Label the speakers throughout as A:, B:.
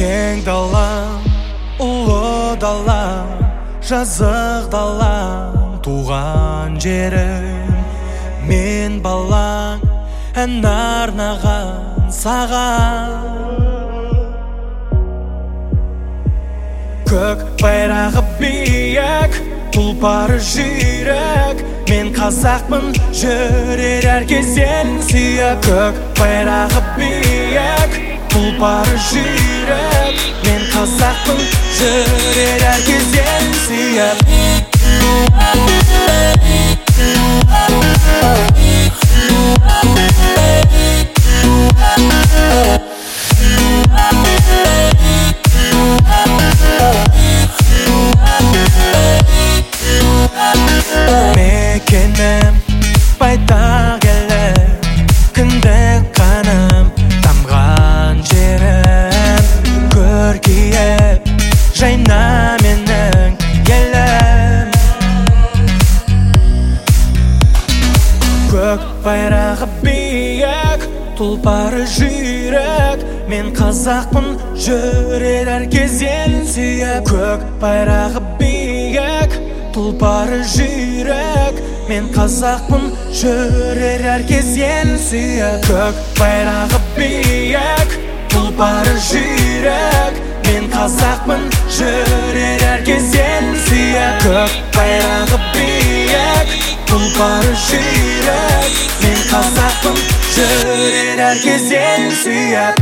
A: кең далам, ұлы далам, жазық далам, туған жерім. Мен балаң, ән арнаған саған. Көк байрағы биік, тұлпары жүйрік. Мен қазақпын, жүрер әр кезден сүйіп. Көк байрағы биік, тұлпары жүйрік. Мен қазақпын, жүрер әр кезден сүйіп. Мекенім байтақ елім, кіндік қаным тамған жерім. Көркейіп жайна менің елім. Көк байрағы биік, тұлпары жүйрік. Мен қазақпын, жүрер әр кезден сүйіп. Көк байрағы биік, тұлпары жүйрік. Мен қазақпын, жүрер әр кезден сүйіп. Көк байрағы биік, тұлпары жүйрік. Мен қазақпын, жүрер әр кезден сүйіп. Көк байрағы биік, тұлпары жүйрік. Мен қазақпын, жүрер әр кезден сүйіп.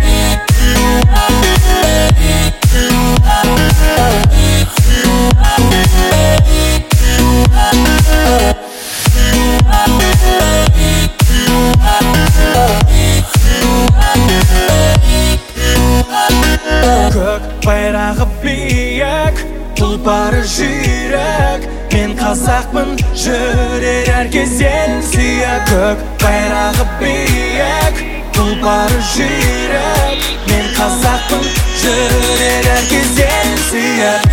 A: Көк байрағы биік, тұлпары жүйрік. Мен қазақпын, жүрер әр кезден сүйіп. Көк байрағы биік, тұлпары жүйрік. Мен қазақпын, жүрер әр кезден сүйіп.